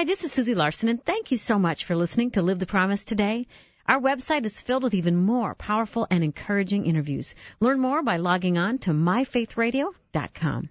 Hi, this is Susie Larson, and thank you so much for listening to Live the Promise today. Our website is filled with even more powerful and encouraging interviews. Learn more by logging on to myfaithradio.com.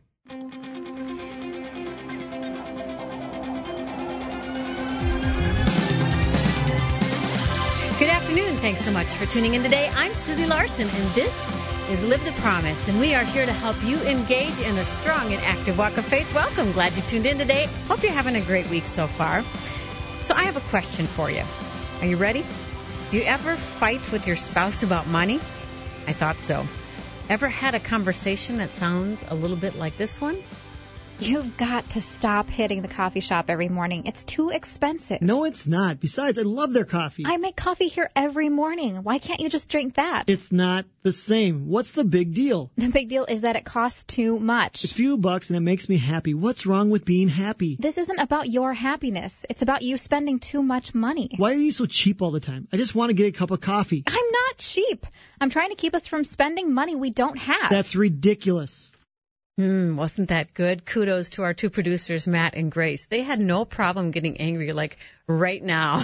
Good afternoon. Thanks so much for tuning in today. I'm Susie Larson, and this is Live the Promise, and we are here to help you engage in a strong and active walk of faith. Welcome. Glad you tuned in today. Hope you're having a great week so far. So I have a question for you. Are you ready? Do you ever fight with your spouse about money? I thought so. Ever had a conversation that sounds a little bit like this one? You've got to stop hitting the coffee shop every morning. It's too expensive. No, it's not. Besides, I love their coffee. I make coffee here every morning. Why can't you just drink that? It's not the same. What's the big deal? The big deal is that it costs too much. It's a few bucks and it makes me happy. What's wrong with being happy? This isn't about your happiness. It's about you spending too much money. Why are you so cheap all the time? I just want to get a cup of coffee. I'm not cheap. I'm trying to keep us from spending money we don't have. That's ridiculous. Wasn't that good? Kudos to our two producers, Matt and Grace. They had no problem getting angry like right now.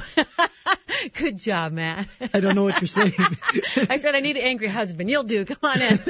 Good job, Matt. I don't know what you're saying. I said I need an angry husband. You'll do. Come on in.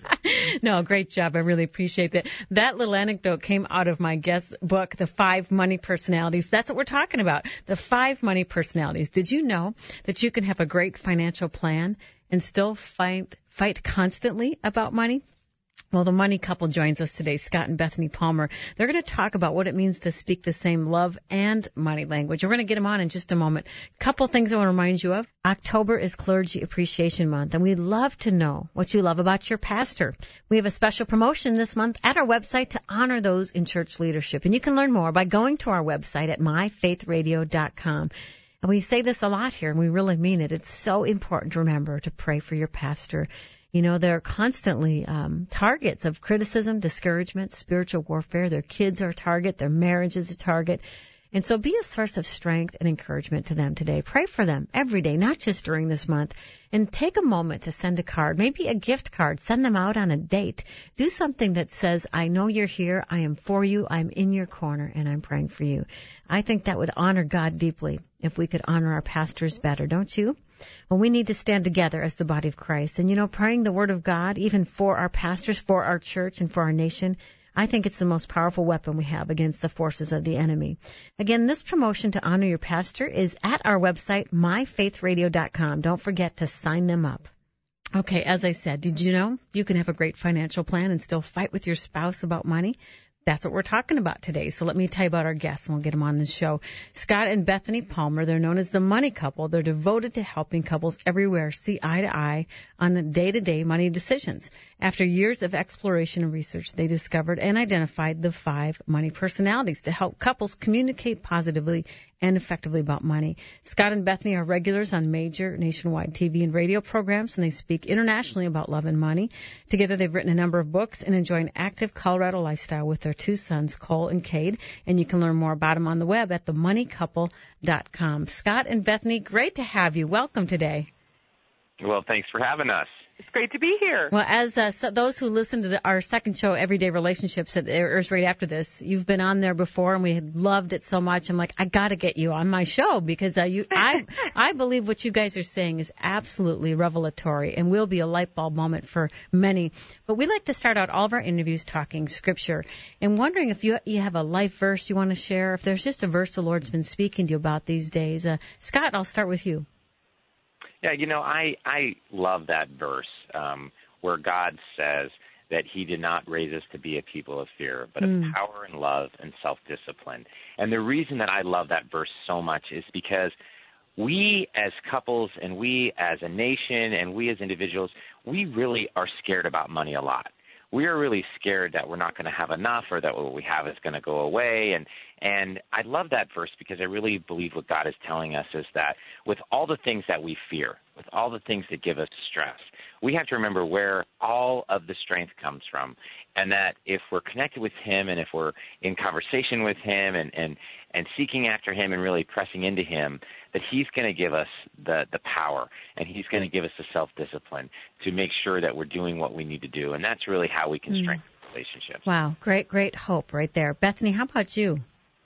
No, great job. I really appreciate that. That little anecdote came out of my guest book, The 5 Money Personalities. That's what we're talking about, the 5 money personalities. Did you know that you can have a great financial plan and still fight constantly about money? Well, the money couple joins us today, Scott and Bethany Palmer. They're going to talk about what it means to speak the same love and money language. We're going to get them on in just a moment. Couple things I want to remind you of. October is Clergy Appreciation Month, and we'd love to know what you love about your pastor. We have a special promotion this month at our website to honor those in church leadership, and you can learn more by going to our website at myfaithradio.com. And we say this a lot here, and we really mean it. It's so important to remember to pray for your pastor. You know, they're constantly targets of criticism, discouragement, spiritual warfare. Their kids are a target. Their marriage is a target. And so be a source of strength and encouragement to them today. Pray for them every day, not just during this month. And take a moment to send a card, maybe a gift card. Send them out on a date. Do something that says, I know you're here. I am for you. I'm in your corner, and I'm praying for you. I think that would honor God deeply if we could honor our pastors better, don't you? Well, we need to stand together as the body of Christ. And, you know, praying the word of God, even for our pastors, for our church, and for our nation, I think it's the most powerful weapon we have against the forces of the enemy. Again, this promotion to honor your pastor is at our website, myfaithradio.com. Don't forget to sign them up. Okay, as I said, did you know you can have a great financial plan and still fight with your spouse about money? That's what we're talking about today. So let me tell you about our guests, and we'll get them on the show. Scott and Bethany Palmer, they're known as the Money Couple. They're devoted to helping couples everywhere see eye to eye on the day-to-day money decisions. After years of exploration and research, they discovered and identified the 5 money personalities to help couples communicate positively and effectively about money. Scott and Bethany are regulars on major nationwide TV and radio programs, and they speak internationally about love and money. Together, they've written a number of books and enjoy an active Colorado lifestyle with their 2 sons, Cole and Cade. And you can learn more about them on the web at themoneycouple.com. Scott and Bethany, great to have you. Welcome today. Well, thanks for having us. It's great to be here. Well, as those who listen to our second show, Everyday Relationships, that airs right after this, you've been on there before, and we loved it so much. I'm like, I got to get you on my show because I believe what you guys are saying is absolutely revelatory and will be a light bulb moment for many. But we like to start out all of our interviews talking Scripture and wondering if you have a life verse you want to share, if there's just a verse the Lord's been speaking to you about these days. Scott, I'll start with you. Yeah, you know, I love that verse where God says that he did not raise us to be a people of fear, but of power and love and self-discipline. And the reason that I love that verse so much is because we as couples and we as a nation and we as individuals, we really are scared about money a lot. We are really scared that we're not going to have enough or that what we have is going to go away. And I love that verse because I really believe what God is telling us is that with all the things that we fear, with all the things that give us stress, we have to remember where all of the strength comes from, and that if we're connected with him and if we're in conversation with him and seeking after him and really pressing into him, that he's going to give us the power and he's going to give us the self-discipline to make sure that we're doing what we need to do. And that's really how we can strengthen relationships. Wow, great hope right there. Bethany, how about you?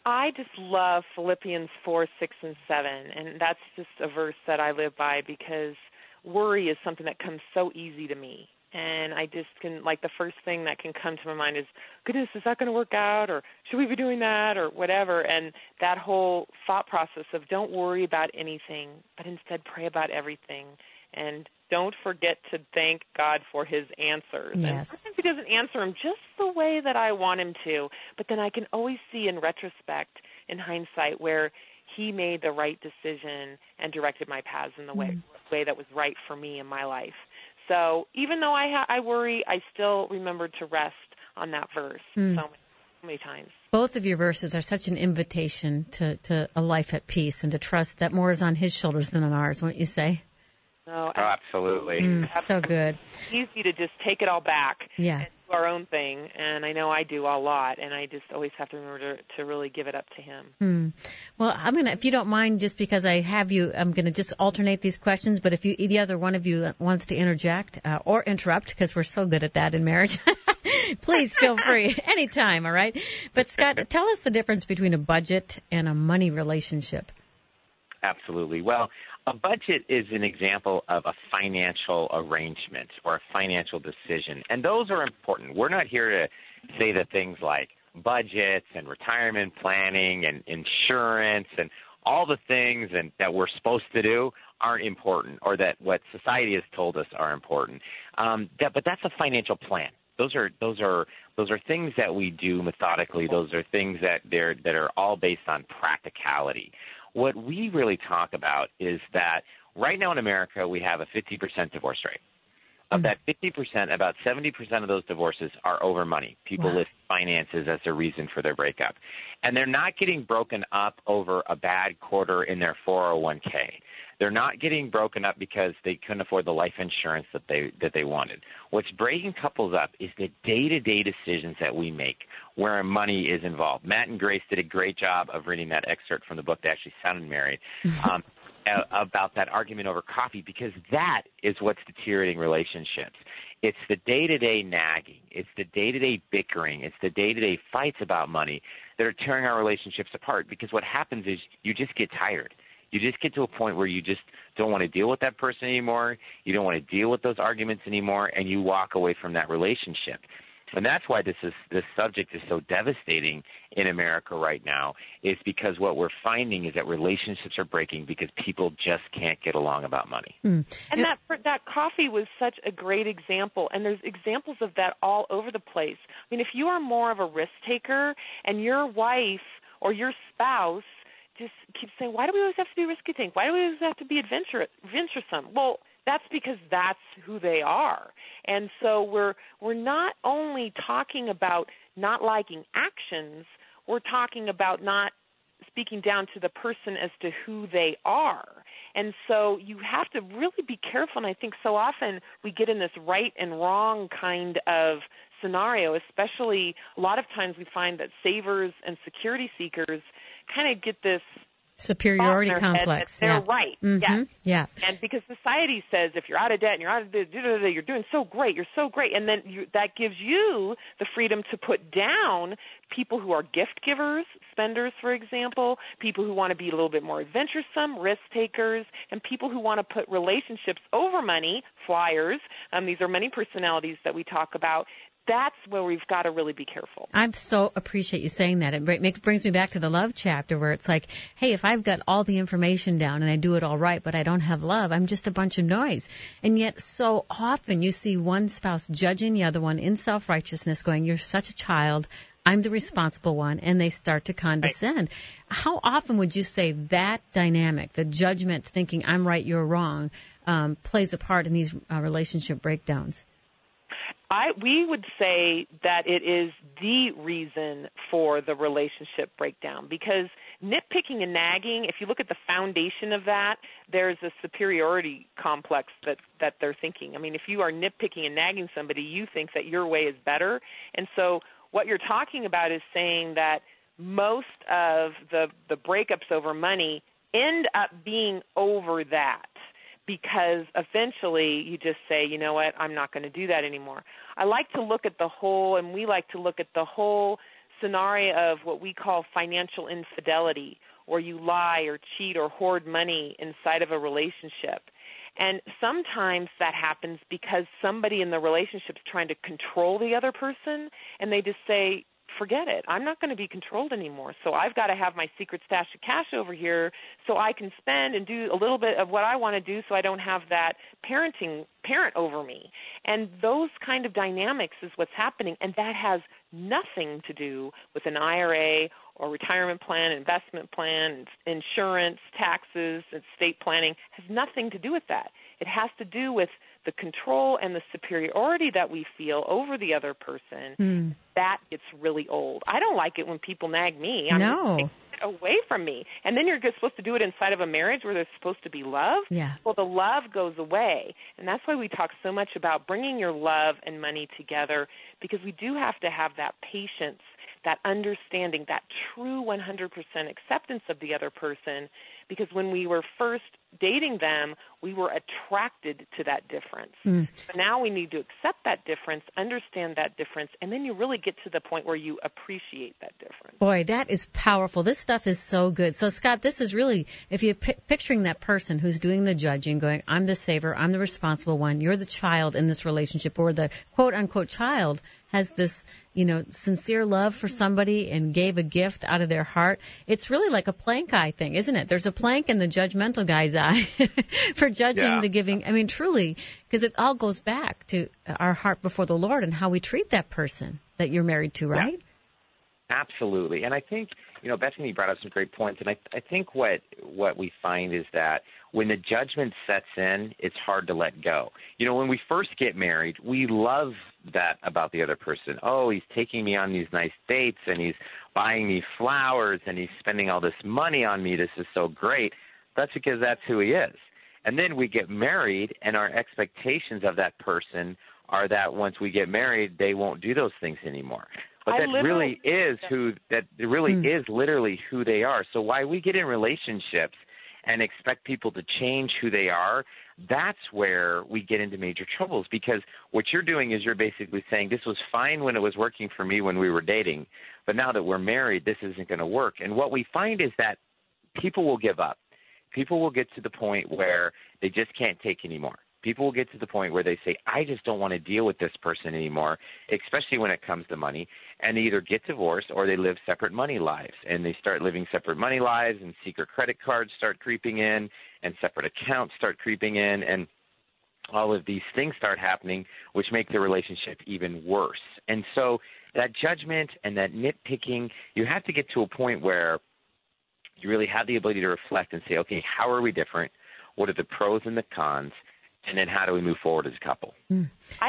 I just love Philippians 4, 6, and 7, and that's just a verse that I live by because worry is something that comes so easy to me. And I just can, like, the first thing that can come to my mind is, goodness, is that going to work out, or should we be doing that, or whatever? And that whole thought process of don't worry about anything, but instead pray about everything. And don't forget to thank God for his answers. Yes. And sometimes he doesn't answer them just the way that I want him to, but then I can always see in retrospect, in hindsight, where he made the right decision and directed my paths in the way that was right for me in my life. So even though I worry, I still remember to rest on that verse so many times. Both of your verses are such an invitation to a life at peace and to trust that more is on his shoulders than on ours, wouldn't you say? Oh, absolutely. So good. It's easy to just take it all back Yeah. and do our own thing, and I know I do a lot, and I just always have to remember to really give it up to him. Well, I'm going to, if you don't mind, just because I have you, I'm going to just alternate these questions, but if the other one of you wants to interject or interrupt, because we're so good at that in marriage, please feel free anytime, all right? But Scott, tell us the difference between a budget and a money relationship. Absolutely. Well, a budget is an example of a financial arrangement or a financial decision, and those are important. We're not here to say that things like budgets and retirement planning and insurance and all the things that we're supposed to do aren't important, or that what society has told us are important. But that's a financial plan. Those are things that we do methodically. Those are things that are all based on practicality. What we really talk about is that right now in America we have a 50% divorce rate. Of that 50%, about 70% of those divorces are over money. People list finances as a reason for their breakup. And they're not getting broken up over a bad quarter in their 401k. They're not getting broken up because they couldn't afford the life insurance that they wanted. What's breaking couples up is the day-to-day decisions that we make where money is involved. Matt and Grace did a great job of reading that excerpt from the book They Actually Sounded Married about that argument over coffee, because that is what's deteriorating relationships. It's the day-to-day nagging. It's the day-to-day bickering. It's the day-to-day fights about money that are tearing our relationships apart, because what happens is you just get tired. You just get to a point where you just don't want to deal with that person anymore. You don't want to deal with those arguments anymore, and you walk away from that relationship. And that's why this subject is so devastating in America right now, is because what we're finding is that relationships are breaking because people just can't get along about money. And that coffee was such a great example, and there's examples of that all over the place. I mean, if you are more of a risk taker and your wife or your spouse just keeps saying, why do we always have to be risky taking? Why do we always have to be adventuresome? Well, that's because that's who they are. And so we're not only talking about not liking actions, we're talking about not speaking down to the person as to who they are. And so you have to really be careful, and I think so often we get in this right and wrong kind of scenario, especially a lot of times we find that savers and security seekers kind of get this superiority complex. They're right. Mm-hmm. Yeah. And because society says if you're out of debt and you're out of debt, you're doing so great, you're so great. And then that gives you the freedom to put down people who are gift givers, spenders, for example, people who want to be a little bit more adventuresome, risk takers, and people who want to put relationships over money, flyers. These are many personalities that we talk about. That's where we've got to really be careful. I so appreciate you saying that. It brings me back to the love chapter where it's like, hey, if I've got all the information down and I do it all right, but I don't have love, I'm just a bunch of noise. And yet so often you see one spouse judging the other one in self-righteousness going, you're such a child, I'm the responsible one, and they start to condescend. Right. How often would you say that dynamic, the judgment, thinking I'm right, you're wrong, plays a part in these relationship breakdowns? We would say that it is the reason for the relationship breakdown, because nitpicking and nagging, if you look at the foundation of that, there's a superiority complex that they're thinking. I mean, if you are nitpicking and nagging somebody, you think that your way is better. And so what you're talking about is saying that most of the breakups over money end up being over that, because eventually you just say, you know what, I'm not going to do that anymore. I like to look at the whole, and we like to look at the whole scenario of what we call financial infidelity, where you lie or cheat or hoard money inside of a relationship. And sometimes that happens because somebody in the relationship is trying to control the other person, and they just say, forget it. I'm not going to be controlled anymore. So I've got to have my secret stash of cash over here so I can spend and do a little bit of what I want to do so I don't have that parent over me. And those kind of dynamics is what's happening, and that has nothing to do with an IRA or retirement plan, investment plan, insurance, taxes, estate planning. Has nothing to do with that. It has to do with the control and the superiority that we feel over the other person. That gets really old. I don't like it when people nag me. No. Take it away from me. And then you're supposed to do it inside of a marriage where there's supposed to be love. Yeah. Well, the love goes away. And that's why we talk so much about bringing your love and money together, because we do have to have that patience, that understanding, that true 100% acceptance of the other person, because when we were first dating them, we were attracted to that difference. But now we need to accept that difference, understand that difference, and then you really get to the point where you appreciate that difference. Boy, that is powerful. This stuff is so good. So, Scott, this is really, if you're picturing that person who's doing the judging, going, I'm the saver, I'm the responsible one, you're the child in this relationship, or the quote-unquote child has this, sincere love for somebody and gave a gift out of their heart. It's really like a plank eye thing, isn't it? There's a plank in the judgmental guy's eye for judging the giving. I mean, truly, because it all goes back to our heart before the Lord and how we treat that person that you're married to, right? Yeah. Absolutely. And I think, Bethany brought up some great points. And I think what we find is that when the judgment sets in, it's hard to let go. When we first get married, we love that about the other person. Oh, he's taking me on these nice dates, and he's buying me flowers, and he's spending all this money on me. This is so great. That's because that's who he is. And then we get married, and our expectations of that person are that once we get married, they won't do those things anymore. But that really is literally who they are. So why we get in relationships and expect people to change who they are, that's where we get into major troubles, because what you're doing is you're basically saying this was fine when it was working for me when we were dating, but now that we're married, this isn't going to work. And what we find is that people will give up. People will get to the point where they just can't take anymore. People will get to the point where they say, I just don't want to deal with this person anymore, especially when it comes to money, and they either get divorced or they live separate money lives, and they start living separate money lives, and secret credit cards start creeping in, and separate accounts start creeping in, and all of these things start happening, which make the relationship even worse. And so that judgment and that nitpicking, you have to get to a point where you really have the ability to reflect and say, okay, how are we different? What are the pros and the cons? And then how do we move forward as a couple? I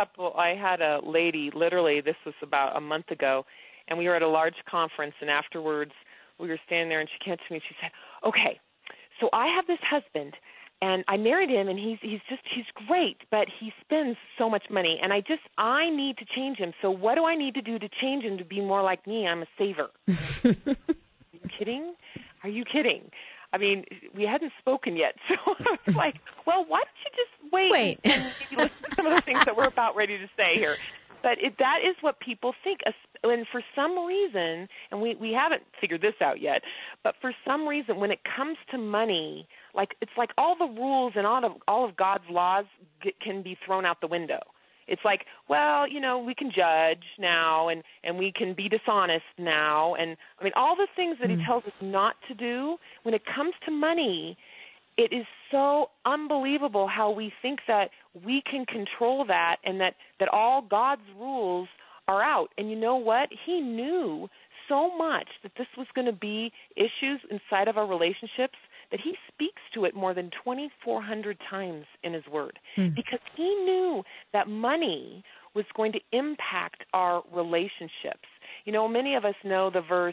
had a lady, literally, this was about a month ago, and we were at a large conference, and afterwards we were standing there, and she came to me and she said, okay, so I have this husband, and I married him, and he's great, but he spends so much money, and I need to change him. So what do I need to do to change him to be more like me? I'm a saver. Are you kidding? Are you kidding? I mean, we hadn't spoken yet, so I was like, well, why don't you just wait. And maybe listen to some of the things that we're about ready to say here. But that is what people think. And for some reason, and we haven't figured this out yet, but for some reason, when it comes to money, it's like all the rules and all of God's laws can be thrown out the window. It's like, well, we can judge now, and we can be dishonest now, and I mean all the things that he tells us not to do. When it comes to money, it is so unbelievable how we think that we can control that, and that all God's rules are out. And you know what? He knew so much that this was going to be issues inside of our relationships that he speaks to it more than 2,400 times in his word, because he knew that money was going to impact our relationships. Many of us know the verse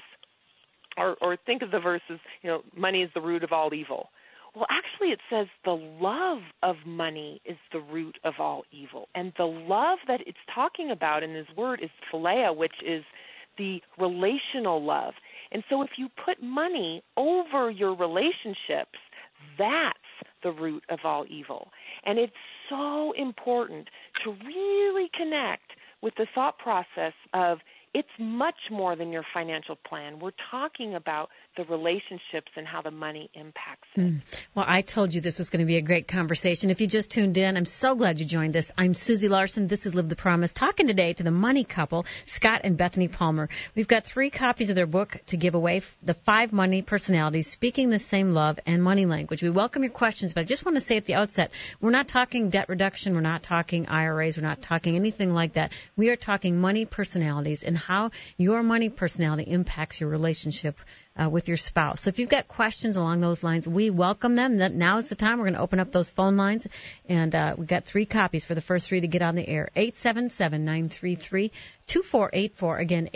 or think of the verses, money is the root of all evil. Well, actually it says the love of money is the root of all evil. And the love that it's talking about in his word is philea, which is the relational love. And so if you put money over your relationships, that's the root of all evil. And it's so important to really connect with the thought process of it's much more than your financial plan. We're talking about the relationships and how the money impacts it. Well, I told you this was going to be a great conversation. If you just tuned in, I'm so glad you joined us. I'm Susie Larson. This is Live the Promise, talking today to the money couple, Scott and Bethany Palmer. We've got 3 copies of their book to give away, The 5 Money Personalities, Speaking the Same Love and Money Language. We welcome your questions, but I just want to say at the outset, we're not talking debt reduction. We're not talking IRAs. We're not talking anything like that. We are talking money personalities and how your money personality impacts your relationship with your spouse. So if you've got questions along those lines, we welcome them. Now is the time. We're going to open up those phone lines, and we've got 3 copies for the first 3 to get on the air. 877-933-2484. Again,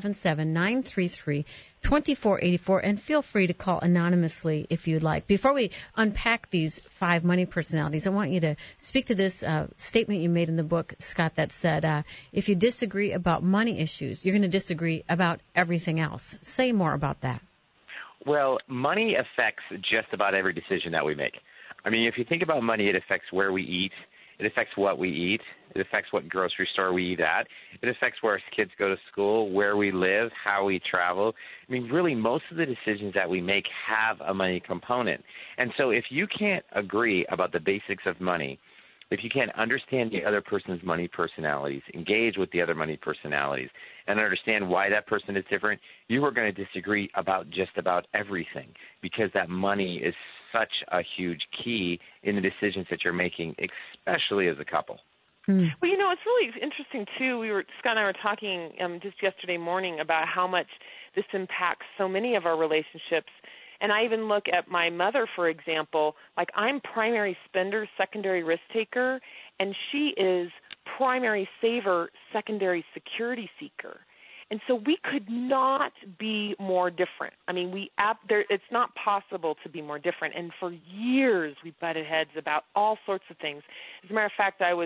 877-933-2484. And feel free to call anonymously if you'd like. Before we unpack these 5 money personalities, I want you to speak to this statement you made in the book, Scott, that said, if you disagree about money issues, you're going to disagree about everything else. Say more about that. Well, money affects just about every decision that we make. I mean, if you think about money, it affects where we eat. It affects what we eat. It affects what grocery store we eat at. It affects where our kids go to school, where we live, how we travel. I mean, really, most of the decisions that we make have a money component. And so if you can't agree about the basics of money, if you can't understand the other person's money personalities, engage with the other money personalities, and understand why that person is different, you are going to disagree about just about everything, because that money is such a huge key in the decisions that you're making, especially as a couple. Well, you know, it's really interesting, too. Scott and I were talking just yesterday morning about how much this impacts so many of our relationships. And I even look at my mother, for example. Like, I'm primary spender, secondary risk taker, and she is primary saver, secondary security seeker. And so we could not be more different. I mean, it's not possible to be more different. And for years we butted heads about all sorts of things. As a matter of fact, I was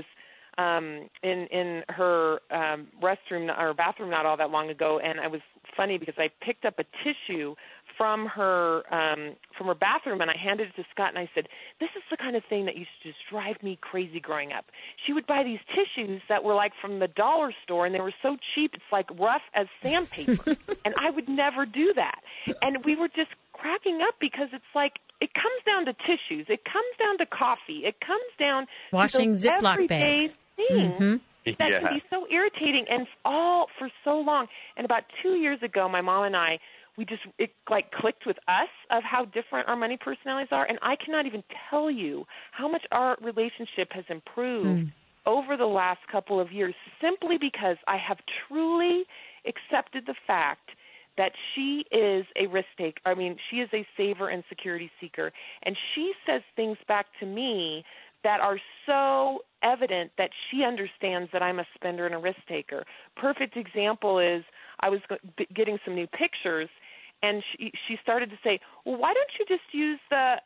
in her restroom or bathroom not all that long ago, and I was funny because I picked up a tissue from her bathroom, and I handed it to Scott, and I said, this is the kind of thing that used to just drive me crazy growing up. She would buy these tissues that were like from the dollar store, and they were so cheap, it's like rough as sandpaper, and I would never do that. And we were just cracking up because it's like, it comes down to tissues, it comes down to coffee, it comes down washing to those Ziploc bags. Things that can be so irritating and all for so long. And about 2 years ago, my mom and I, it like clicked with us of how different our money personalities are. And I cannot even tell you how much our relationship has improved over the last couple of years, simply because I have truly accepted the fact that she is a risk taker. I mean, she is a saver and security seeker. And she says things back to me that are so evident that she understands that I'm a spender and a risk taker. Perfect example is I was getting some new pictures, and she started to say, well, why don't you just use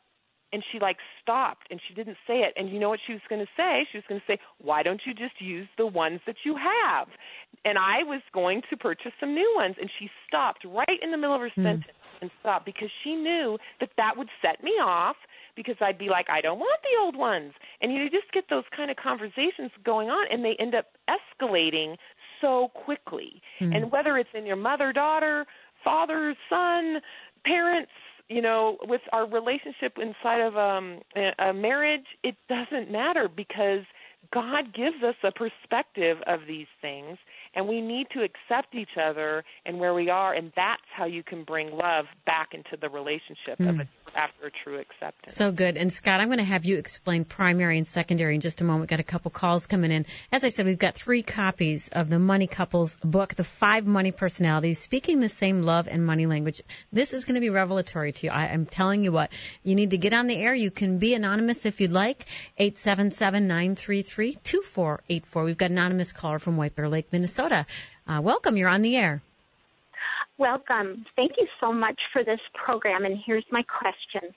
and she like stopped, and she didn't say it. And you know what she was going to say? She was going to say, why don't you just use the ones that you have? And I was going to purchase some new ones, and she stopped right in the middle of her sentence and stopped because she knew that would set me off, because I'd be like, I don't want the old ones. And you just get those kind of conversations going on, and they end up escalating so quickly. And whether it's in your mother, daughter, father, son, parents, you know, with our relationship inside of a marriage, it doesn't matter, because God gives us a perspective of these things, and we need to accept each other and where we are, and that's how you can bring love back into the relationship after a true acceptance. So good. And Scott, I'm going to have you explain primary and secondary in just a moment. We've got a couple calls coming in. As I said, we've got 3 copies of the Money Couples book, The 5 Money Personalities, Speaking the Same Love and Money Language. This is going to be revelatory to you. I'm telling you what. You need to get on the air. You can be anonymous if you'd like. 877-933-2484. We've got an anonymous caller from White Bear Lake, Minnesota. Welcome. You're on the air. Welcome. Thank you so much for this program, and here's my question.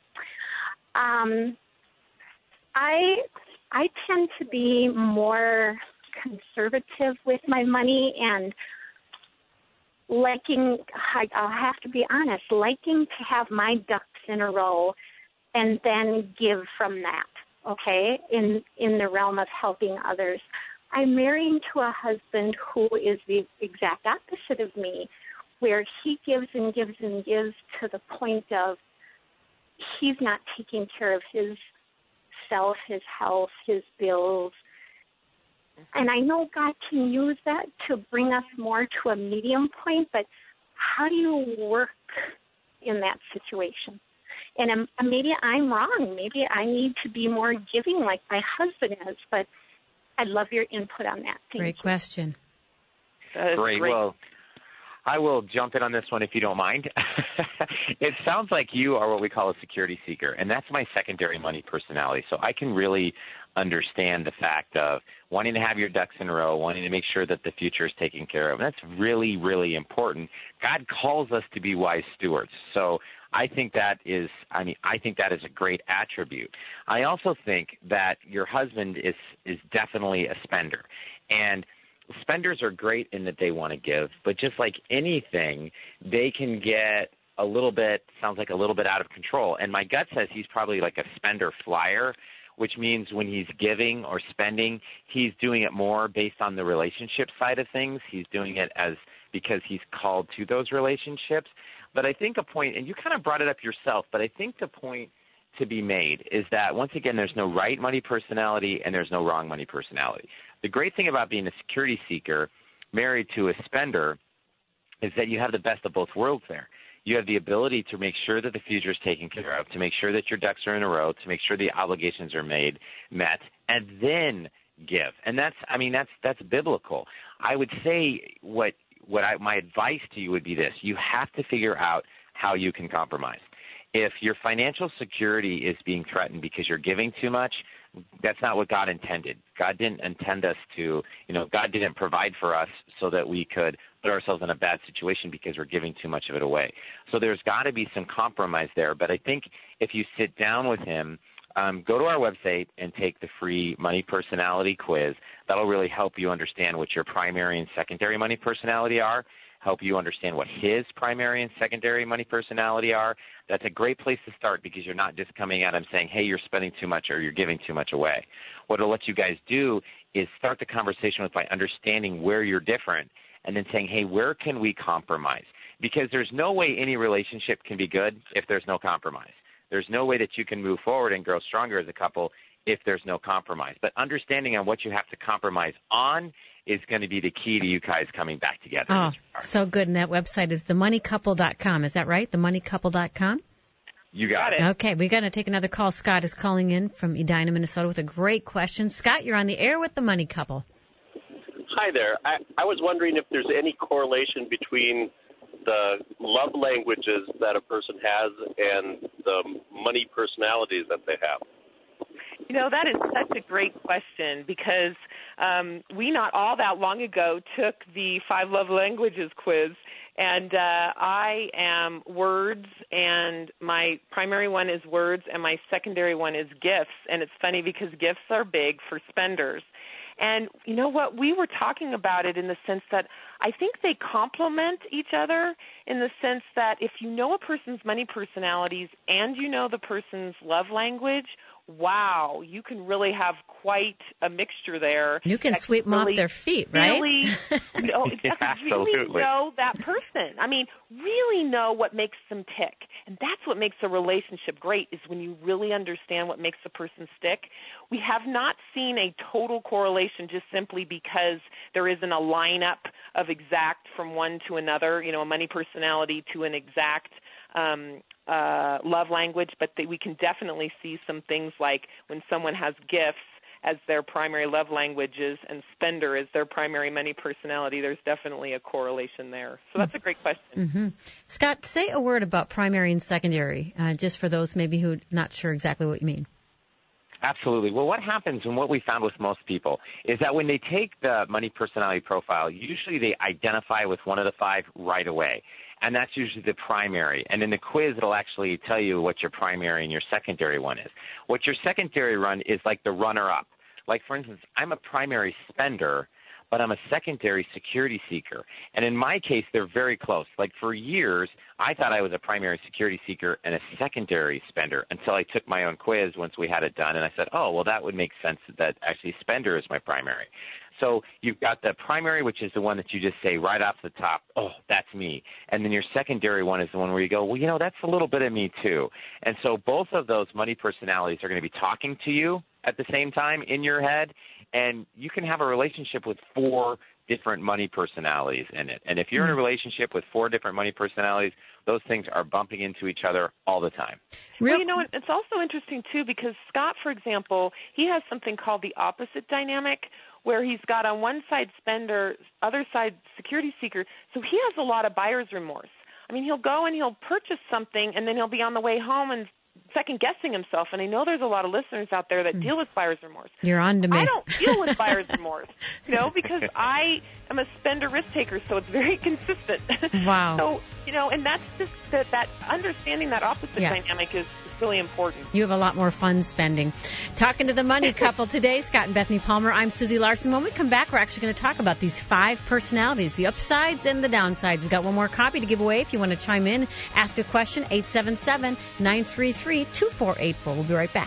I tend to be more conservative with my money and liking, I'll have to be honest, liking to have my ducks in a row and then give from that, okay, in the realm of helping others. I'm married to a husband who is the exact opposite of me, where he gives and gives and gives to the point of he's not taking care of his self, his health, his bills. And I know God can use that to bring us more to a medium point, but how do you work in that situation? And maybe I'm wrong. Maybe I need to be more giving like my husband is, but I'd love your input on that. Thank Great you. question. Great. Well, I will jump in on this one if you don't mind. It sounds like you are what we call a security seeker, and that's my secondary money personality. So I can really understand the fact of wanting to have your ducks in a row, wanting to make sure that the future is taken care of. And that's really, really important. God calls us to be wise stewards. So I think that is a great attribute. I also think that your husband is definitely a spender. And spenders are great in that they want to give, but just like anything, they can get a little bit out of control. And my gut says he's probably like a spender flyer, which means when he's giving or spending, he's doing it more based on the relationship side of things. He's doing it because he's called to those relationships. But I think a point, and you kind of brought it up yourself, but I think the point to be made is that, once again, there's no right money personality and there's no wrong money personality. The great thing about being a security seeker married to a spender is that you have the best of both worlds there. You have the ability to make sure that the future is taken care of, to make sure that your ducks are in a row, to make sure the obligations are met, and then give. And that's biblical. I would say my advice to you would be this: you have to figure out how you can compromise. If your financial security is being threatened because you're giving too much, that's not what God intended. God didn't intend us to, God didn't provide for us so that we could put ourselves in a bad situation because we're giving too much of it away. So there's got to be some compromise there. But I think if you sit down with him, go to our website and take the free money personality quiz. That'll really help you understand what your primary and secondary money personality are, help you understand what his primary and secondary money personality are. That's a great place to start, because you're not just coming at him saying, hey, you're spending too much or you're giving too much away. What it'll let you guys do is start the conversation by understanding where you're different and then saying, hey, where can we compromise? Because there's no way any relationship can be good if there's no compromise. There's no way that you can move forward and grow stronger as a couple if there's no compromise. But understanding on what you have to compromise on is going to be the key to you guys coming back together. Oh, so good. And that website is themoneycouple.com. Is that right? Themoneycouple.com? You got it. Okay, we're going to take another call. Scott is calling in from Edina, Minnesota with a great question. Scott, you're on the air with The Money Couple. Hi there. I was wondering if there's any correlation between the love languages that a person has and the money personalities that they have. That is such a great question, because we not all that long ago took the 5 love languages quiz, and I am words, and my primary one is words, and my secondary one is gifts. And it's funny because gifts are big for spenders. And you know what? We were talking about it in the sense that I think they complement each other, in the sense that if you know a person's money personalities and you know the person's love language, wow, you can really have quite a mixture there. You can sweep them off their feet, right? Really, really know that person. I mean, really know what makes them tick. And that's what makes a relationship great, is when you really understand what makes a person stick. We have not seen a total correlation just simply because there isn't a lineup of exact from one to another, a money personality to an exact love language, but we can definitely see some things like when someone has gifts as their primary love languages and spender as their primary money personality, there's definitely a correlation there. So that's a great question. Mm-hmm. Scott, say a word about primary and secondary, just for those maybe who are not sure exactly what you mean. Absolutely. Well, what happens, and what we found with most people, is that when they take the money personality profile, usually they identify with one of the 5 right away. And that's usually the primary. And in the quiz, it'll actually tell you what your primary and your secondary one is. What your secondary run is like the runner-up. Like, for instance, I'm a primary spender, but I'm a secondary security seeker. And in my case, they're very close. Like, for years, I thought I was a primary security seeker and a secondary spender until I took my own quiz once we had it done. And I said, oh, well, that would make sense that actually spender is my primary. So you've got the primary, which is the one that you just say right off the top, oh, that's me. And then your secondary one is the one where you go, well, that's a little bit of me too. And so both of those money personalities are going to be talking to you at the same time in your head, and you can have a relationship with 4 different money personalities in it. And if you're in a relationship with 4 different money personalities, those things are bumping into each other all the time. Well, it's also interesting, too, because Scott, for example, he has something called the opposite dynamic, where he's got on one side spender, other side security seeker. So he has a lot of buyer's remorse. I mean, he'll go and he'll purchase something, and then he'll be on the way home and second-guessing himself, and I know there's a lot of listeners out there that deal with buyer's remorse. You're on to me. I don't deal with buyer's remorse, because I am a spender risk-taker, so it's very consistent. Wow. So, and that's just that understanding that opposite dynamic is really important. You have a lot more fun spending. Talking to the money couple today, Scott and Bethany Palmer. I'm Susie Larson. When we come back, we're actually going to talk about these 5 personalities, the upsides and the downsides. We've got one more copy to give away. If you want to chime in, ask a question, 877-933-2484. We'll be right back.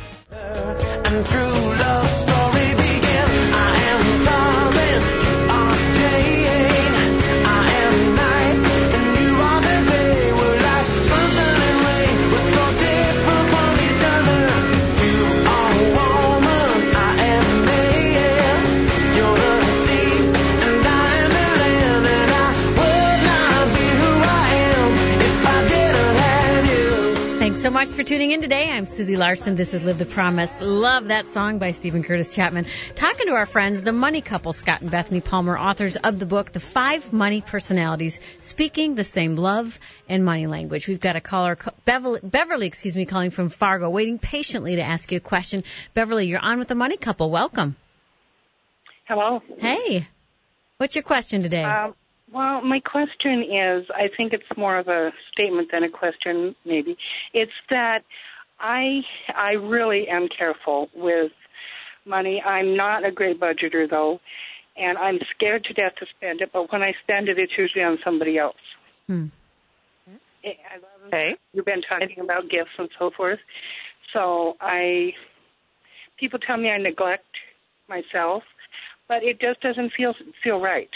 And true love story begin. I am Tarzan, you are Jane. I am night, and you are the day. We're like sunshine and rain. We're so different from each other. You are woman, I am man. You're the sea, and I am the land. And I would not be who I am if I didn't have you. Thanks so much for tuning in today. I'm Susie Larson. This is Live the Promise. Love that song by Stephen Curtis Chapman. Talking to our friends, the money couple, Scott and Bethany Palmer, authors of the book, The 5 Money Personalities, Speaking the Same Love and Money Language. We've got a caller, Beverly, calling from Fargo, waiting patiently to ask you a question. Beverly, you're on with the money couple. Welcome. Hello. Hey. What's your question today? Well, my question is, I think it's more of a statement than a question, maybe. It's that I really am careful with money. I'm not a great budgeter, though, and I'm scared to death to spend it, but when I spend it, it's usually on somebody else. You've been talking about gifts and so forth. So people tell me I neglect myself, but it just doesn't feel right.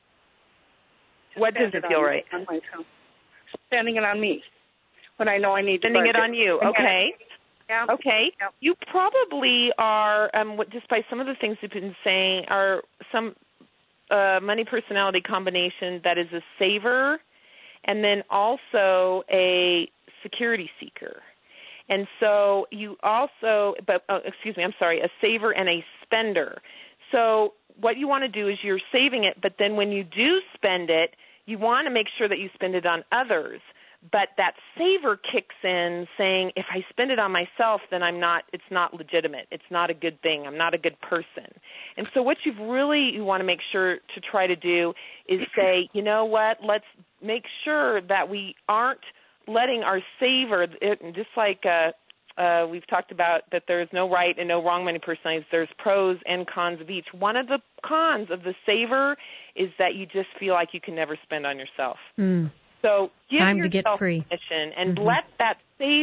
What doesn't feel right? On myself. Spending it on me when I know I need to spending budget. it on you. Okay. Yeah. Okay. Yeah. You probably are, just by some of the things you've been saying, are some money personality combination that is a saver and then also a security seeker. And so you also, a saver and a spender. So what you want to do is you're saving it, but then when you do spend it, you want to make sure that you spend it on others. But that saver kicks in saying, if I spend it on myself, then it's not legitimate. It's not a good thing. I'm not a good person. And so what you want to make sure to try to do is say, you know what, let's make sure that we aren't letting our saver, just like we've talked about that there's no right and no wrong money personalities. There's pros and cons of each. One of the cons of the saver is that you just feel like you can never spend on yourself. So give Time to yourself get free. permission and don't let that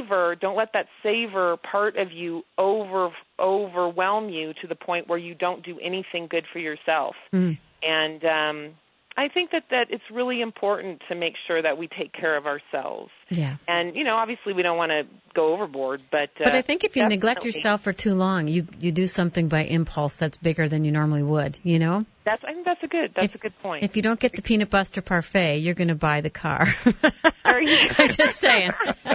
saver part of you overwhelm you to the point where you don't do anything good for yourself. And I think that it's really important to make sure that we take care of ourselves. Yeah. And, obviously we don't want to go overboard, but I think if you neglect yourself for too long, you do something by impulse that's bigger than you normally would, I think that's a good point. If you don't get the peanut butter parfait, you're going to buy the car. Are you? I'm just saying.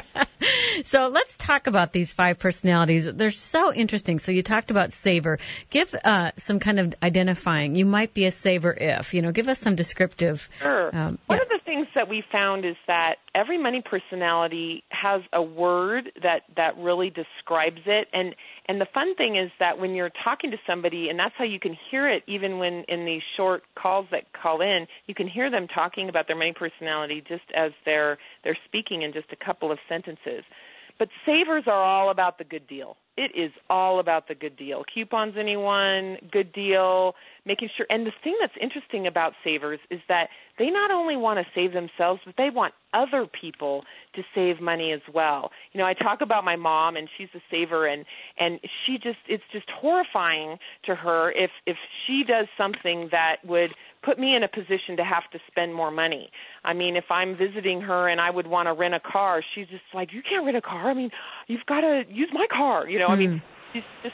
So let's talk about these 5 personalities. They're so interesting. So you talked about saver. Give some kind of identifying. You might be a saver if, give us some descriptive. Sure. One of the things that we found is that every money personality has a word that really describes it. And the fun thing is that when you're talking to somebody, and that's how you can hear it even when in these short calls that call in, you can hear them talking about their money personality just as they're speaking in just a couple of sentences. But savers are all about the good deal. It is all about the good deal. Coupons anyone, good deal, making sure. And the thing that's interesting about savers is that they not only want to save themselves, but they want other people to save money as well. You know, I talk about my mom, and she's a saver, and she just, it's just horrifying to her if she does something that would put me in a position to have to spend more money. I mean, if I'm visiting her and I would want to rent a car, she's just like, you can't rent a car. I mean, you've got to use my car. You know, I mean, she's just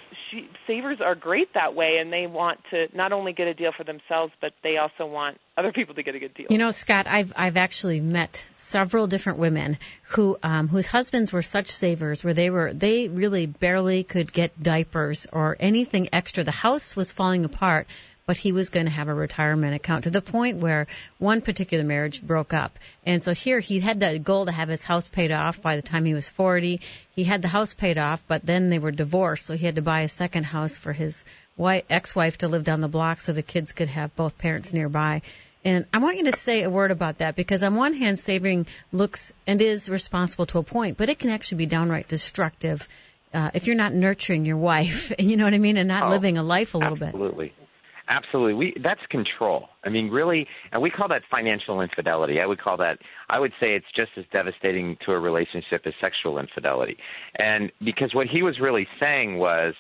savers are great that way, and they want to not only get a deal for themselves, but they also want other people to get a good deal. You know, Scott, I've actually met several different women who whose husbands were such savers where they really barely could get diapers or anything extra. The house was falling apart, but he was going to have a retirement account, to the point where one particular marriage broke up. And so here he had the goal to have his house paid off by the time he was 40. He had the house paid off, but then they were divorced, so he had to buy a second house for his ex-wife to live down the block so the kids could have both parents nearby. And I want you to say a word about that, because on one hand, saving looks and is responsible to a point, but it can actually be downright destructive if you're not nurturing your wife, you know what I mean, and not living a life a little bit. Absolutely. That's control. I mean, really, and we call that financial infidelity. I would say it's just as devastating to a relationship as sexual infidelity. And because what he was really saying was,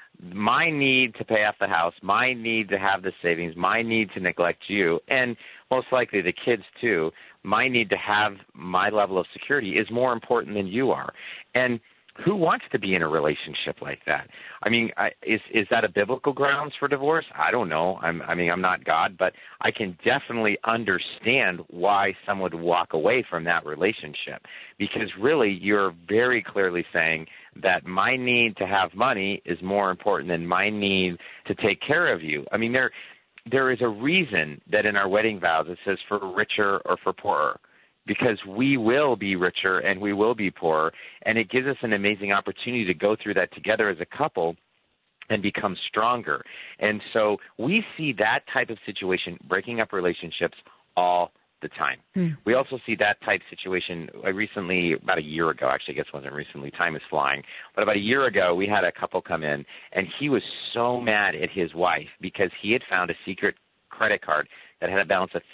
my need to pay off the house, my need to have the savings, my need to neglect you, and most likely the kids too, my need to have my level of security is more important than you are. And who wants to be in a relationship like that? I mean, is that a biblical grounds for divorce? I don't know. I'm not God, but I can definitely understand why someone would walk away from that relationship, because really you're very clearly saying that my need to have money is more important than my need to take care of you. I mean, there is a reason that in our wedding vows it says for richer or for poorer, because we will be richer and we will be poorer, and it gives us an amazing opportunity to go through that together as a couple and become stronger. And so we see that type of situation breaking up relationships all the time. We also see that type situation recently, about a year ago, actually I guess it wasn't recently, time is flying, but about a year ago we had a couple come in, and he was so mad at his wife because he had found a secret credit card that had a balance of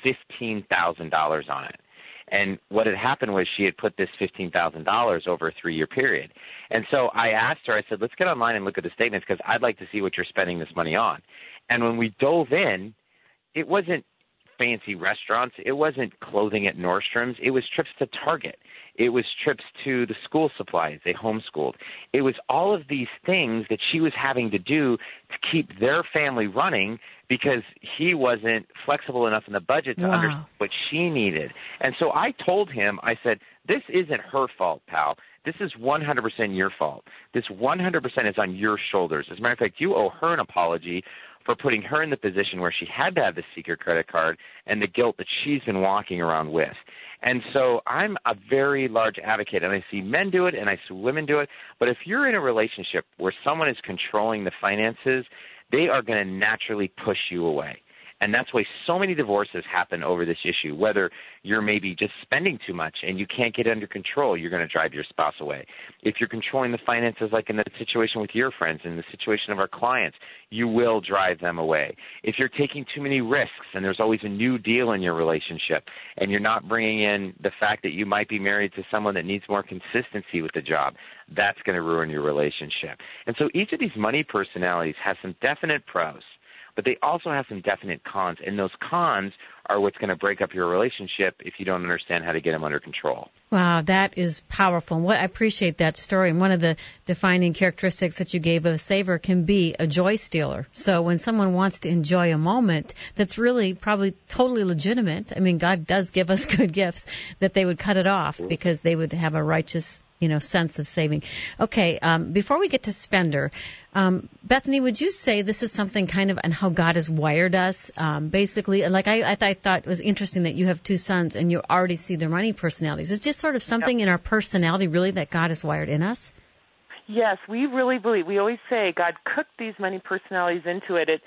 $15,000 on it. And what had happened was she had put this $15,000 over a 3-year period. And so I asked her, I said, let's get online and look at the statements, because I'd like to see what you're spending this money on. And when we dove in, it wasn't fancy restaurants. It wasn't clothing at Nordstrom's. It was trips to Target. It was trips to the school supplies. They homeschooled. It was all of these things that she was having to do to keep their family running, because he wasn't flexible enough in the budget to understand what she needed. And so I told him, I said, this isn't her fault, pal. This is 100% your fault. This 100% is on your shoulders. As a matter of fact, you owe her an apology for putting her in the position where she had to have the secret credit card and the guilt that she's been walking around with. And so I'm a very large advocate, and I see men do it and I see women do it. But if you're in a relationship where someone is controlling the finances, they are going to naturally push you away. And that's why so many divorces happen over this issue, whether you're maybe just spending too much and you can't get under control, you're going to drive your spouse away. If you're controlling the finances, like in the situation with your friends, in the situation of our clients, you will drive them away. If you're taking too many risks and there's always a new deal in your relationship and you're not bringing in the fact that you might be married to someone that needs more consistency with the job, that's going to ruin your relationship. And so each of these money personalities has some definite pros, but they also have some definite cons, and those cons are what's going to break up your relationship if you don't understand how to get them under control. Wow, that is powerful. And I appreciate that story. And one of the defining characteristics that you gave of a saver can be a joy stealer. So when someone wants to enjoy a moment that's really probably totally legitimate, I mean, God does give us good gifts, that they would cut it off because they would have a righteous sense of saving. Okay, before we get to spender, Bethany, would you say this is something kind of on how God has wired us? Basically, like I thought it was interesting that you have 2 sons and you already see their money personalities. It's just sort of something in our personality, really, that God has wired in us? Yes, we really believe. We always say God cooked these money personalities into it.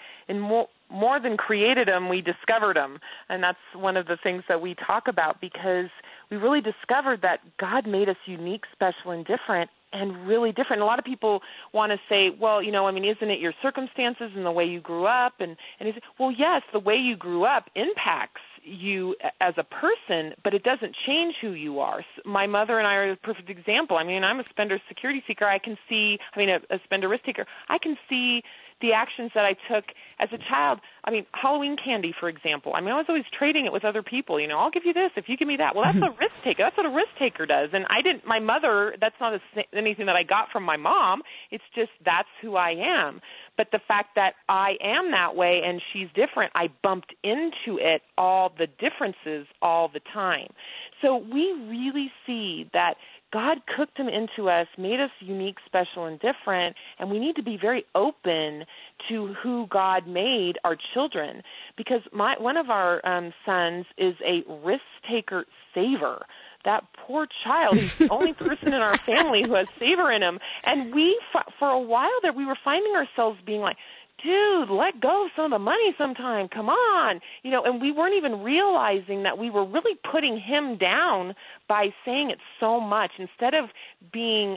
More than created them, we discovered them. And that's one of the things that we talk about, because we really discovered that God made us unique, special, and different, and really different. A lot of people want to say, well, isn't it your circumstances and the way you grew up? And he said, well, yes, the way you grew up impacts you as a person, but it doesn't change who you are. My mother and I are a perfect example. I'm a spender security seeker. A spender risk taker. I can see the actions that I took as a child. Halloween candy, for example. I was always trading it with other people. I'll give you this if you give me that. Well, that's a risk taker. That's what a risk taker does. And my mother, that's not anything that I got from my mom. It's just that's who I am. But the fact that I am that way and she's different, I bumped into it, all the differences all the time. So we really see that God cooked them into us, made us unique, special, and different, and we need to be very open to who God made our children. Because one of our sons is a risk-taker saver. That poor child, he's the only person in our family who has saver in him. And for a while there, we were finding ourselves being like, dude, let go of some of the money sometime. Come on. And we weren't even realizing that we were really putting him down by saying it so much instead of being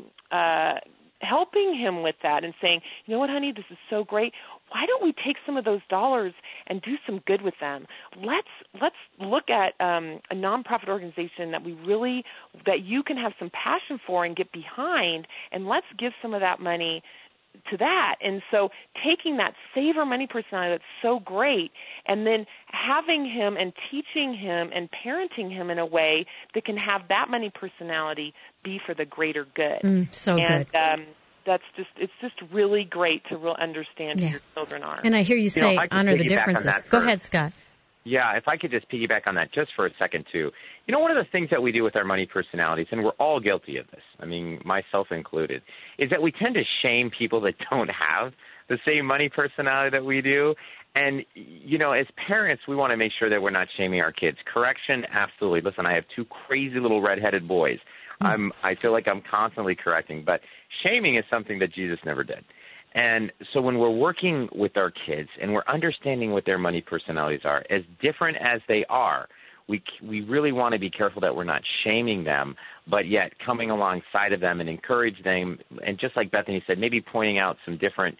helping him with that and saying, you know what, honey, this is so great. Why don't we take some of those dollars and do some good with them? Let's look at a nonprofit organization that you can have some passion for and get behind, and let's give some of that money to that. And so taking that saver money personality that's so great and then having him and teaching him and parenting him in a way that can have that money personality be for the greater good. Good. It's just really great to understand who your children are. And I hear you say honor the differences. Go ahead, Scott. Yeah, if I could just piggyback on that just for a second, too. One of the things that we do with our money personalities, and we're all guilty of this, myself included, is that we tend to shame people that don't have the same money personality that we do. And, as parents, we want to make sure that we're not shaming our kids. Correction, absolutely. Listen, I have two crazy little redheaded boys. I feel like I'm constantly correcting, but shaming is something that Jesus never did. And so when we're working with our kids and we're understanding what their money personalities are, as different as they are, we really want to be careful that we're not shaming them, but yet coming alongside of them and encourage them. And just like Bethany said, maybe pointing out some different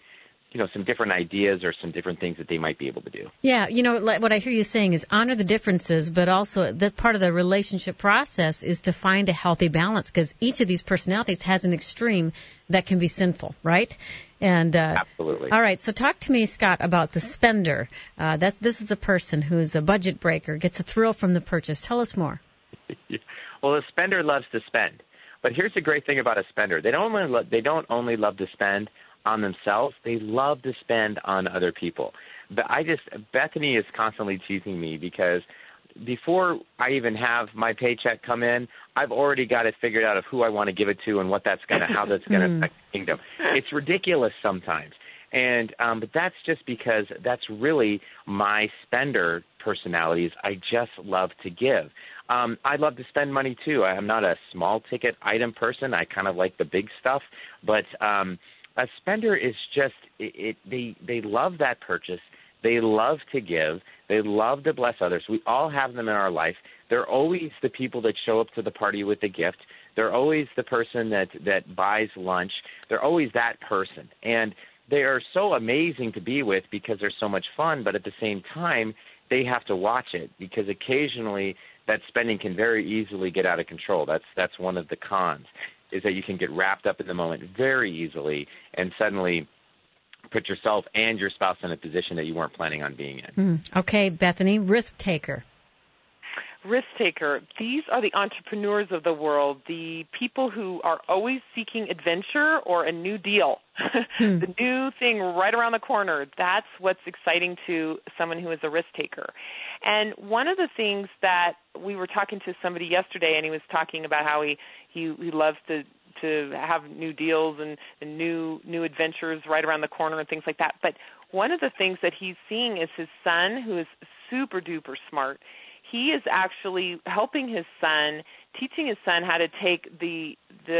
ideas or some different things that they might be able to do. Yeah, what I hear you saying is honor the differences, but also that part of the relationship process is to find a healthy balance, because each of these personalities has an extreme that can be sinful, right? And absolutely. All right, so talk to me, Scott, about the spender. This is a person who's a budget breaker, gets a thrill from the purchase. Tell us more. Well, a spender loves to spend, but here's the great thing about a spender: they don't only love to spend on themselves, they love to spend on other people. But Bethany is constantly teasing me because before I even have my paycheck come in, I've already got it figured out of who I want to give it to and how that's going to affect the kingdom. It's ridiculous sometimes. And but that's just because that's really my spender personalities. I just love to give. I love to spend money too. I'm not a small ticket item person. I kind of like the big stuff, but a spender is just they love that purchase. They love to give. They love to bless others. We all have them in our life. They're always the people that show up to the party with the gift. They're always the person that buys lunch. They're always that person. And they are so amazing to be with because they're so much fun, but at the same time, they have to watch it because occasionally that spending can very easily get out of control. That's one of the cons, is that you can get wrapped up in the moment very easily and suddenly put yourself and your spouse in a position that you weren't planning on being in. Okay, Bethany, risk taker. Risk taker. These are the entrepreneurs of the world, the people who are always seeking adventure or a new deal, the new thing right around the corner. That's what's exciting to someone who is a risk taker. And one of the things that we were talking to somebody yesterday, and he was talking about how he loves to have new deals and new adventures right around the corner and things like that. But one of the things that he's seeing is his son, who is super duper smart. He is actually helping his son, teaching his son how to take the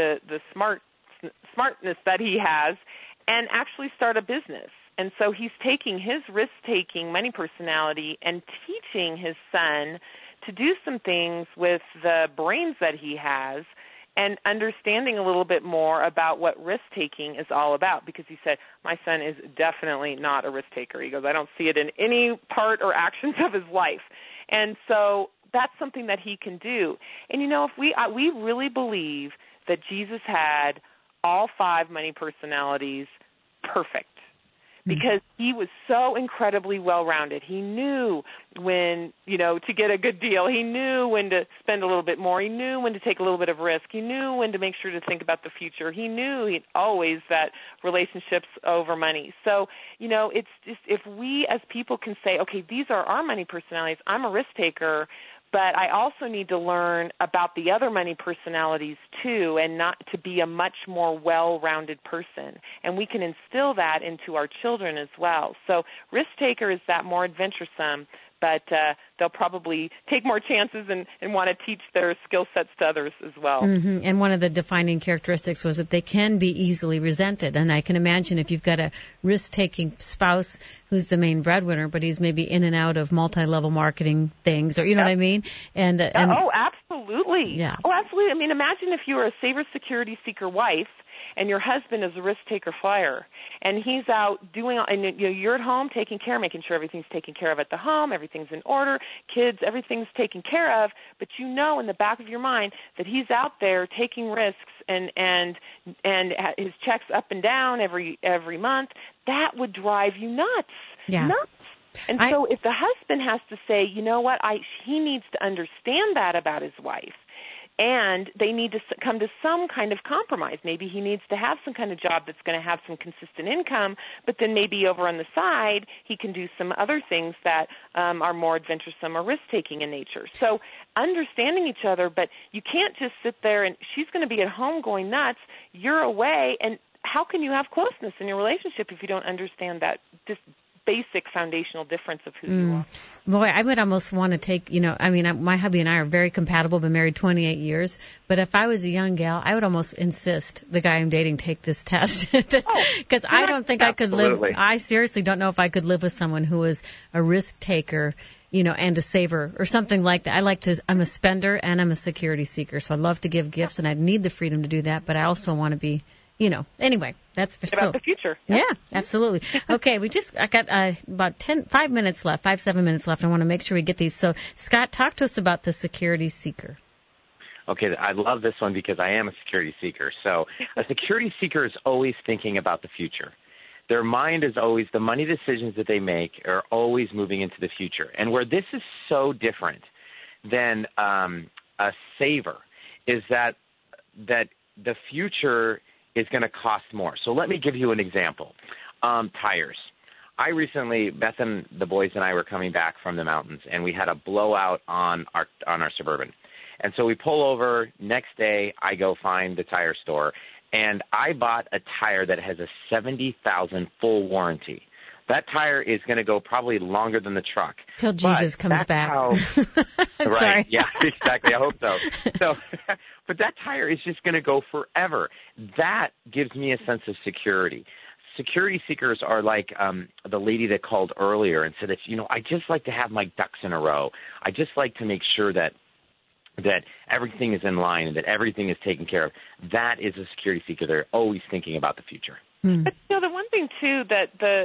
smartness that he has and actually start a business. And so he's taking his risk-taking money personality and teaching his son to do some things with the brains that he has and understanding a little bit more about what risk-taking is all about, because he said, my son is definitely not a risk-taker. He goes, I don't see it in any part or actions of his life. And so that's something that he can do. And, if we really believe that Jesus had all 5 money personalities perfect, because he was so incredibly well-rounded. He knew when, to get a good deal. He knew when to spend a little bit more. He knew when to take a little bit of risk. He knew when to make sure to think about the future. He knew always that relationships over money. So, it's just if we as people can say, okay, these are our money personalities. I'm a risk-taker, but I also need to learn about the other money personalities too, and not to be a much more well-rounded person. And we can instill that into our children as well. So risk-taker is that more adventuresome, but they'll probably take more chances and want to teach their skill sets to others as well. Mm-hmm. And one of the defining characteristics was that they can be easily resented. And I can imagine if you've got a risk-taking spouse who's the main breadwinner, but he's maybe in and out of multi-level marketing things, or you know what I mean? And oh, absolutely. Yeah. Oh, absolutely. I mean, imagine if you were a saver security seeker wife and your husband is a risk-taker flyer, and he's out doing, and you're at home taking care, making sure everything's taken care of at the home, everything's in order, kids, everything's taken care of, but in the back of your mind that he's out there taking risks and his checks up and down every month. That would drive you nuts. Yeah. Nuts. And so if the husband has to say, you know what, he needs to understand that about his wife, and they need to come to some kind of compromise. Maybe he needs to have some kind of job that's going to have some consistent income, but then maybe over on the side he can do some other things that are more adventuresome or risk-taking in nature. So understanding each other, but you can't just sit there and she's going to be at home going nuts, you're away, and how can you have closeness in your relationship if you don't understand that just basic foundational difference of who you are? Boy, I would almost want to take, my hubby and I are very compatible, been married 28 years, but if I was a young gal, I would almost insist the guy I'm dating take this test. Because I don't think I could live, I seriously don't know if I could live with someone who is a risk taker, and a saver or something like that. I'm a spender and I'm a security seeker, so I'd love to give gifts and I'd need the freedom to do that, but I also want to be, anyway, that's for about the future. Yeah, absolutely. Okay, I got about 7 minutes left. I want to make sure we get these. So, Scott, talk to us about the security seeker. Okay, I love this one because I am a security seeker. So a security seeker is always thinking about the future. Their mind is always, the money decisions that they make are always moving into the future. And where this is so different than a saver is that the future is going to cost more. So let me give you an example. Tires. I recently, Beth and the boys and I were coming back from the mountains, and we had a blowout on our Suburban. And so we pull over. Next day, I go find the tire store, and I bought a tire that has a 70,000 full warranty. That tire is going to go probably longer than the truck. Till Jesus comes back. Right. Sorry. Yeah, exactly. I hope so. But that tire is just going to go forever. That gives me a sense of security. Security seekers are like the lady that called earlier and said, I just like to have my ducks in a row. I just like to make sure that everything is in line and that everything is taken care of. That is a security seeker. They're always thinking about the future. But the one thing too that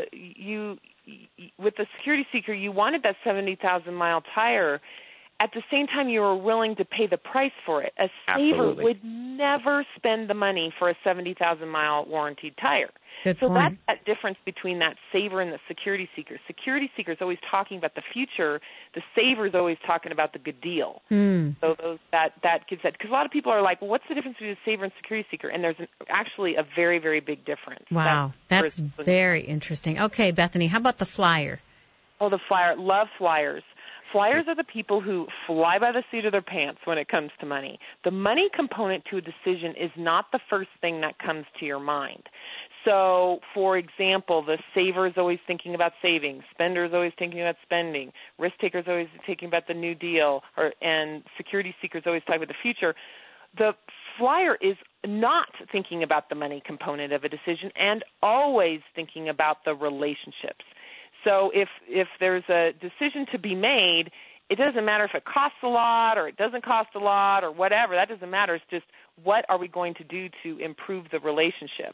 with the security seeker, you wanted that 70,000-mile tire. At the same time, you were willing to pay the price for it. A saver would never spend the money for a 70,000-mile warranted tire. Good so point. That's that difference between that saver and the security seeker. Security seeker is always talking about the future. The saver is always talking about the good deal. So that gives that, because a lot of people are like, well, what's the difference between a saver and security seeker? And there's actually a very, very big difference. Wow, that's very interesting. Okay, Bethany, how about the flyer? Oh, the flyer. Love flyers. Flyers are the people who fly by the seat of their pants when it comes to money. The money component to a decision is not the first thing that comes to your mind. So, for example, the saver is always thinking about saving, spender is always thinking about spending, risk taker is always thinking about the new deal, and security seeker is always talking about the future. The flyer is not thinking about the money component of a decision and always thinking about the relationships. So if there's a decision to be made, it doesn't matter if it costs a lot or it doesn't cost a lot or whatever. That doesn't matter. It's just what are we going to do to improve the relationship?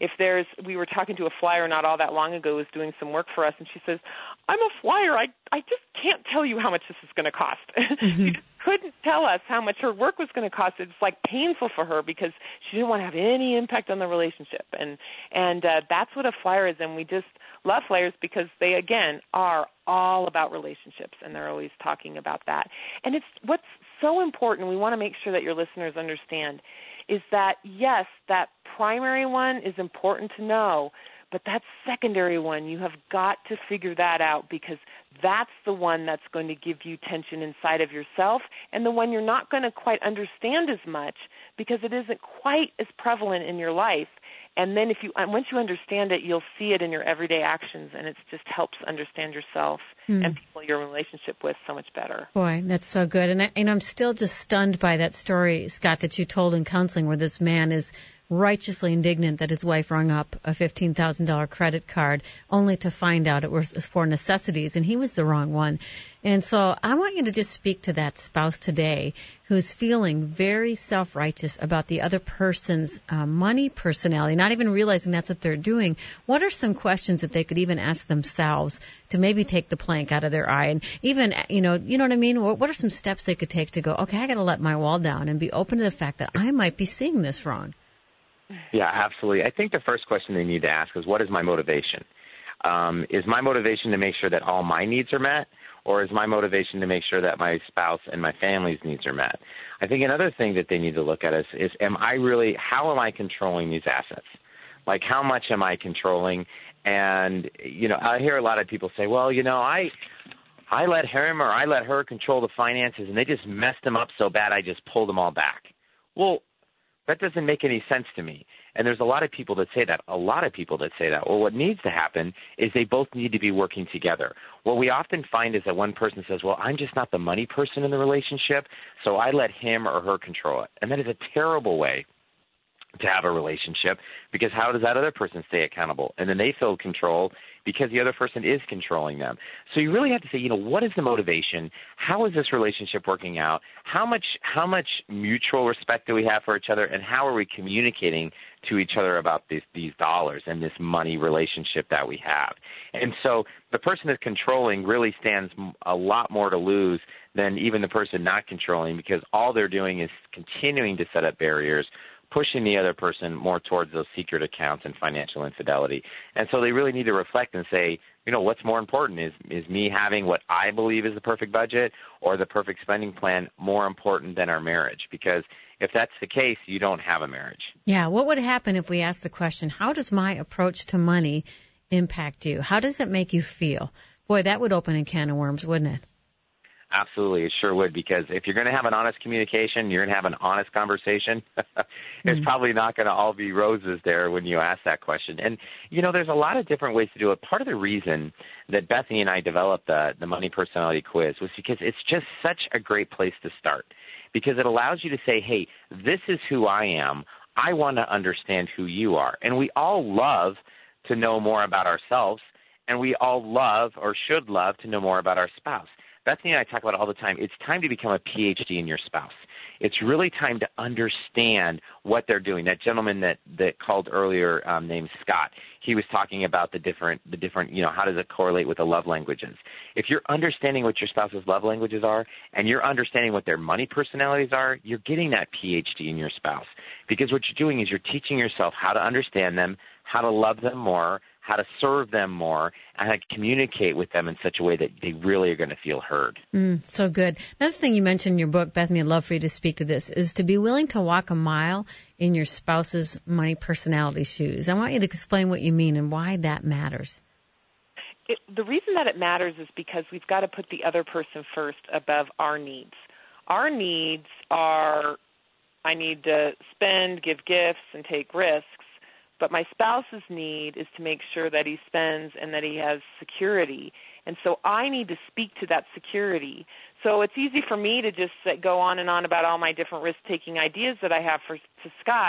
We were talking to a flyer not all that long ago who was doing some work for us, and she says, I'm a flyer. I just can't tell you how much this is going to cost. She just couldn't tell us how much her work was going to cost. It's like painful for her because she didn't want to have any impact on the relationship. And that's what a flyer is, and we just love flyers because they, again, are all about relationships, and they're always talking about that. And it's what's so important, we want to make sure that your listeners understand, is that, yes, that primary one is important to know, but that secondary one, you have got to figure that out because that's the one that's going to give you tension inside of yourself and the one you're not going to quite understand as much because it isn't quite as prevalent in your life. And then once you understand it, you'll see it in your everyday actions, and it just helps understand yourself and people you're in relationship with so much better. Boy, that's so good. And I'm still just stunned by that story, Scott, that you told in counseling where this man is righteously indignant that his wife rung up a $15,000 credit card only to find out it was for necessities, and he was the wrong one. And so I want you to just speak to that spouse today who's feeling very self-righteous about the other person's money personality, not even realizing that's what they're doing. What are some questions that they could even ask themselves to maybe take the plank out of their eye? And even, you know what I mean? What are some steps they could take to go, okay, I got to let my wall down and be open to the fact that I might be seeing this wrong? Yeah, absolutely. I think the first question they need to ask is, what is my motivation? Is my motivation to make sure that all my needs are met, or is my motivation to make sure that my spouse and my family's needs are met? I think another thing that they need to look at is how am I controlling these assets? Like, how much am I controlling? And, I hear a lot of people say, well, I let him or I let her control the finances, and they just messed them up so bad I just pulled them all back. Well, that doesn't make any sense to me. And there's a lot of people that say that. Well, what needs to happen is they both need to be working together. What we often find is that one person says, well, I'm just not the money person in the relationship, so I let him or her control it. And that is a terrible way to have a relationship, because how does that other person stay accountable? And then they feel control because the other person is controlling them. So you really have to say, what is the motivation? How is this relationship working out? How much mutual respect do we have for each other, and how are we communicating to each other about these dollars and this money relationship that we have? And so the person that's controlling really stands a lot more to lose than even the person not controlling, because all they're doing is continuing to set up barriers, pushing the other person more towards those secret accounts and financial infidelity. And so they really need to reflect and say, what's more important? Is me having what I believe is the perfect budget or the perfect spending plan more important than our marriage? Because if that's the case, you don't have a marriage. Yeah. What would happen if we asked the question, how does my approach to money impact you? How does it make you feel? Boy, that would open a can of worms, wouldn't it? Absolutely, it sure would, because if you're going to have an honest communication, you're going to have an honest conversation. It's probably not going to all be roses there when you ask that question. And, there's a lot of different ways to do it. Part of the reason that Bethany and I developed the Money Personality Quiz was because it's just such a great place to start, because it allows you to say, hey, this is who I am. I want to understand who you are. And we all love to know more about ourselves, and we all love or should love to know more about our spouse. Bethany and I talk about it all the time. It's time to become a PhD in your spouse. It's really time to understand what they're doing. That gentleman that called earlier, named Scott, he was talking about the different, how does it correlate with the love languages? If you're understanding what your spouse's love languages are, and you're understanding what their money personalities are, you're getting that PhD in your spouse. Because what you're doing is you're teaching yourself how to understand them, how to love them more, how to serve them more, and how to communicate with them in such a way that they really are going to feel heard. So good. Another thing you mentioned in your book, Bethany, I'd love for you to speak to this, is to be willing to walk a mile in your spouse's money personality shoes. I want you to explain what you mean and why that matters. The reason that it matters is because we've got to put the other person first above our needs. Our needs are, I need to spend, give gifts, and take risks. But my spouse's need is to make sure that he spends and that he has security. And so I need to speak to that security. So it's easy for me to just go on and on about all my different risk-taking ideas that I have to Scott.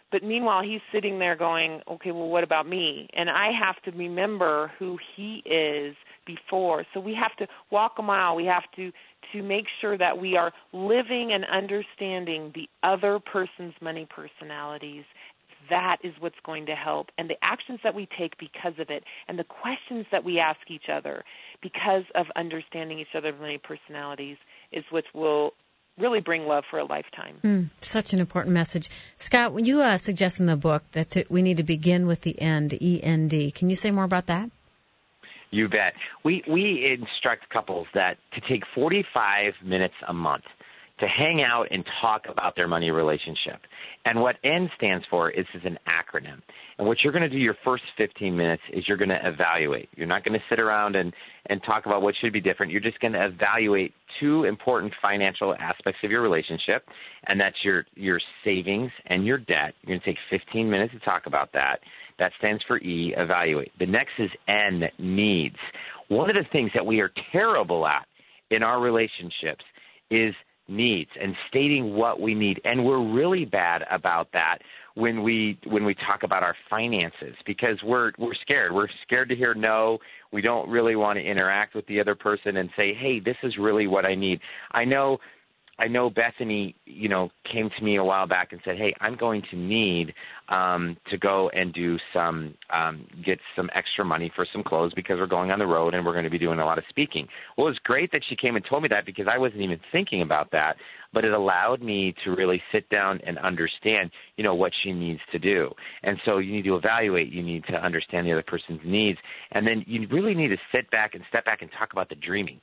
But meanwhile, he's sitting there going, okay, well, what about me? And I have to remember who he is before. So we have to walk a mile. We have to make sure that we are living and understanding the other person's money personalities. That is what's going to help. And the actions that we take because of it, and the questions that we ask each other because of understanding each other's money personalities is what will really bring love for a lifetime. Such an important message. Scott, when you suggest in the book that we need to begin with the end, END, can you say more about that? You bet. We instruct couples that to take 45 minutes a month to hang out and talk about their money relationship. And what N stands for is an acronym. And what you're going to do your first 15 minutes is you're going to evaluate. You're not going to sit around and talk about what should be different. You're just going to evaluate two important financial aspects of your relationship, and that's your savings and your debt. You're going to take 15 minutes to talk about that. That stands for E, evaluate. The next is N, needs. One of the things that we are terrible at in our relationships is needs and stating what we need, and we're really bad about that when we talk about our finances because we're scared. We're scared to hear no. We don't really want to interact with the other person and say, hey, this is really what I need. I know Bethany, came to me a while back and said, hey, I'm going to need to go and do get some extra money for some clothes because we're going on the road and we're going to be doing a lot of speaking. Well, it was great that she came and told me that because I wasn't even thinking about that, but it allowed me to really sit down and understand, what she needs to do. And so you need to evaluate. You need to understand the other person's needs. And then you really need to step back and talk about the dreaming.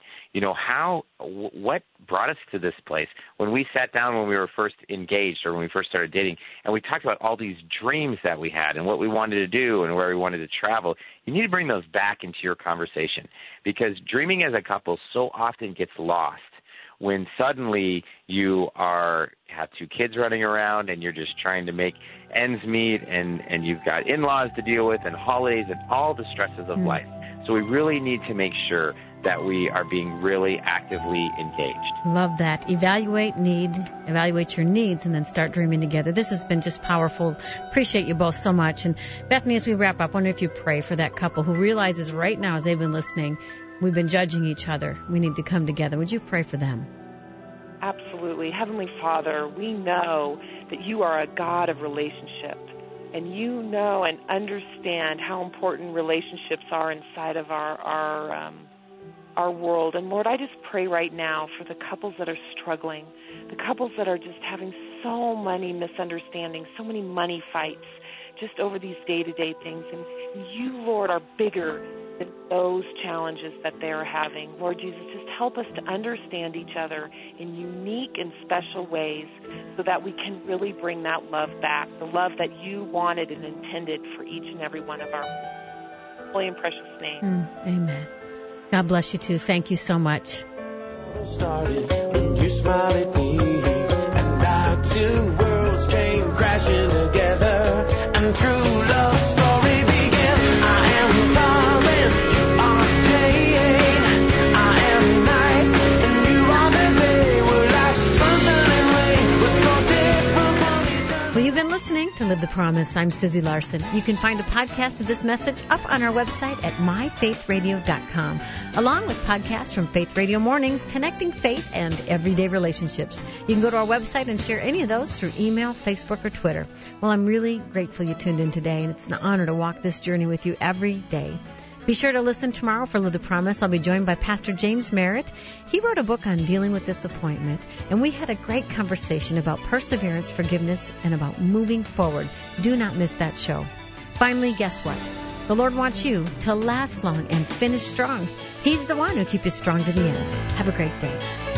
What brought us to this place when we sat down when we were first engaged or when we first started dating, and we talked about all these dreams that we had and what we wanted to do and where we wanted to travel. You need to bring those back into your conversation because dreaming as a couple so often gets lost when suddenly you have two kids running around and you're just trying to make ends meet and you've got in-laws to deal with and holidays and all the stresses of life. So we really need to make sure that we are being really actively engaged. Love that. Evaluate your needs, and then start dreaming together. This has been just powerful. Appreciate you both so much. And Bethany, as we wrap up, I wonder if you pray for that couple who realizes right now as they've been listening, we've been judging each other. We need to come together. Would you pray for them? Absolutely. Heavenly Father, we know that you are a God of relationship. And you know and understand how important relationships are inside of our world. And Lord, I just pray right now for the couples that are struggling, the couples that are just having so many misunderstandings, so many money fights, just over these day-to-day things. And you, Lord, are bigger than those challenges that they are having. Lord Jesus, just help us to understand each other in unique and special ways so that we can really bring that love back, the love that you wanted and intended for each and every one of our holy and precious names. Amen. God bless you, too. Thank you so much. Started when you smiled at me, and our two worlds came crashing together, and true love story began. I am darling, you are Jane. I am night, and you are the day. We're like sunshine and rain, we're so different from each other. Well, you've been listening to Live the Promise. I'm Susie Larson. You can find a podcast of this message up on our website at myfaithradio.com, along with podcasts from Faith Radio Mornings, connecting faith and everyday relationships. You can go to our website and share any of those through email, Facebook, or Twitter. Well, I'm really grateful you tuned in today, and it's an honor to walk this journey with you every day. Be sure to listen tomorrow for Live the Promise. I'll be joined by Pastor James Merritt. He wrote a book on dealing with disappointment, and we had a great conversation about perseverance, forgiveness, and about moving forward. Do not miss that show. Finally, guess what? The Lord wants you to last long and finish strong. He's the one who keeps you strong to the end. Have a great day.